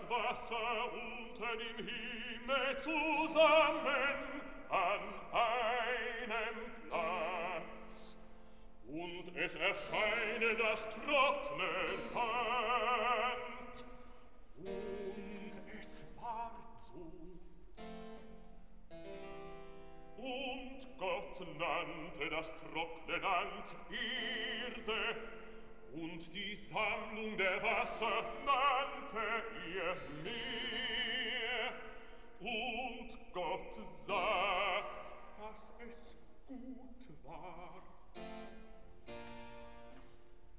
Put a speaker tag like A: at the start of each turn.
A: Wasser unter dem Himmel zusammen an einem Platz. Und es erscheine das trockene Land. Und es ward so. Und Gott nannte das trockene Land Erde, und die Sammlung der Wasser nannte ihr Meer. Und Gott sah, dass es gut war.